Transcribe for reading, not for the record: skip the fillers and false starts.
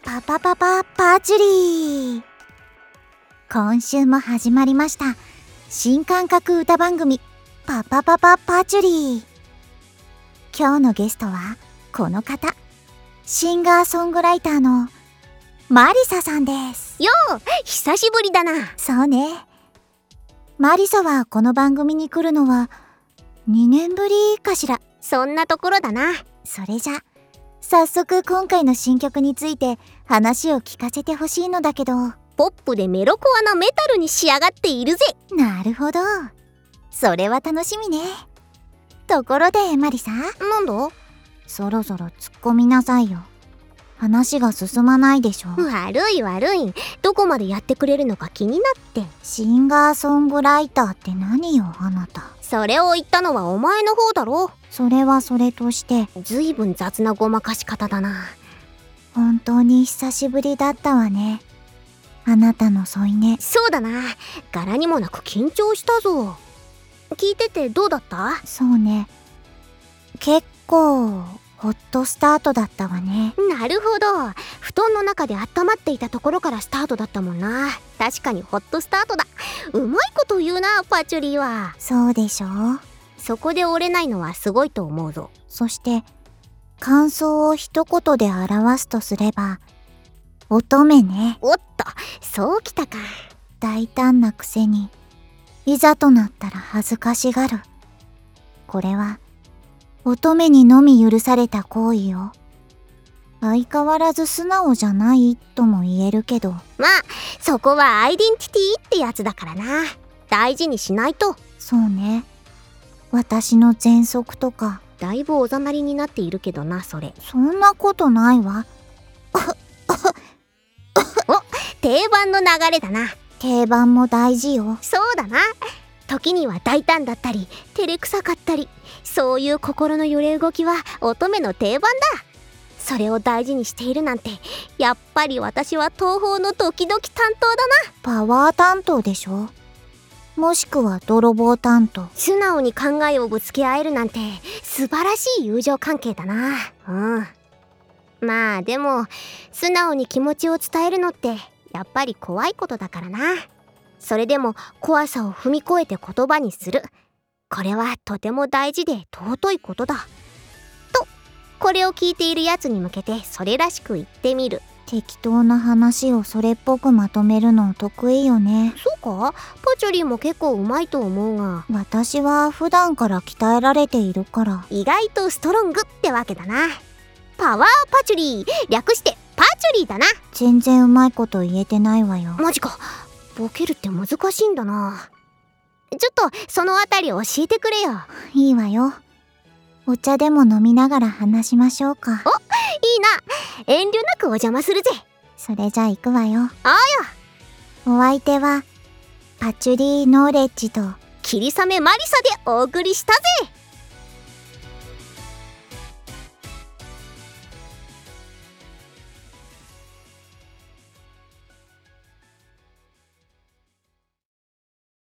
パパパパパーチュリー。今週も始まりました新感覚歌番組パパパパパーチュリー。今日のゲストはこの方、シンガーソングライターのマリサさんです。 よう、久しぶりだな。 そうね。マリサはこの番組に来るのは2年ぶりかしら。 そんなところだな。 それじゃ早速今回の新曲について話を聞かせてほしいのだけど。 ポップでメロコアなメタルに仕上がっているぜ。 なるほど、それは楽しみね。ところでマリサ、 なんだ？ そろそろ突っ込みなさいよ。話が進まないでしょ。 悪い。どこまでやってくれるのか気になって。 シンガーソングライターって何よあなた。 それを言ったのはお前の方だろ。 それはそれとしてずいぶん雑なごまかし方だな。 本当に久しぶりだったわね、あなたの添い寝。 そうだな、柄にもなく緊張したぞ。聞いててどうだった？ そうね、結構ホットスタートだったわね。 なるほど、布団の中で温まっていたところからスタートだったもんな。確かにホットスタートだ。うまいこと言うな、パチュリーは。 そうでしょう。 そこで折れないのはすごいと思うぞ。 そして感想を一言で表すとすれば乙女ね。 おっと、そうきたか。 大胆なくせにいざとなったら恥ずかしがる。これは乙女にのみ許された行為よ。相変わらず素直じゃないとも言えるけど、 まあそこはアイデンティティってやつだからな。大事にしないと。 そうね、私の喘息とか。 だいぶおざなりになっているけどな、それ。 そんなことないわ。 お、定番の流れだな。 定番も大事よ。 そうだな、時には大胆だったり照れくさかったり、そういう心の揺れ動きは乙女の定番だ。それを大事にしているなんて、やっぱり私は東宝のドキドキ担当だな。 パワー担当でしょ、もしくは泥棒担当。 素直に考えをぶつけ合えるなんて素晴らしい友情関係だな。まあでも素直に気持ちを伝えるのってやっぱり怖いことだからな。それでも怖さを踏み越えて言葉にする、これはとても大事で尊いことだと、これを聞いているやつに向けてそれらしく言ってみる。 適当な話をそれっぽくまとめるの得意よね。 そうか？パチョリーも結構うまいと思うが。 私は普段から鍛えられているから。 意外とストロングってわけだな。パワーパチュリー、略してパチュリーだな。 全然うまいこと言えてないわよ。 マジか、ボケるって難しいんだな。ちょっとそのあたり教えてくれよ。 いいわよ、お茶でも飲みながら話しましょうか。 いいな、遠慮なくお邪魔するぜ。 それじゃ行くわよ。 ああお相手はパチュリーノーレッジと霧雨マリサでお送りしたぜ。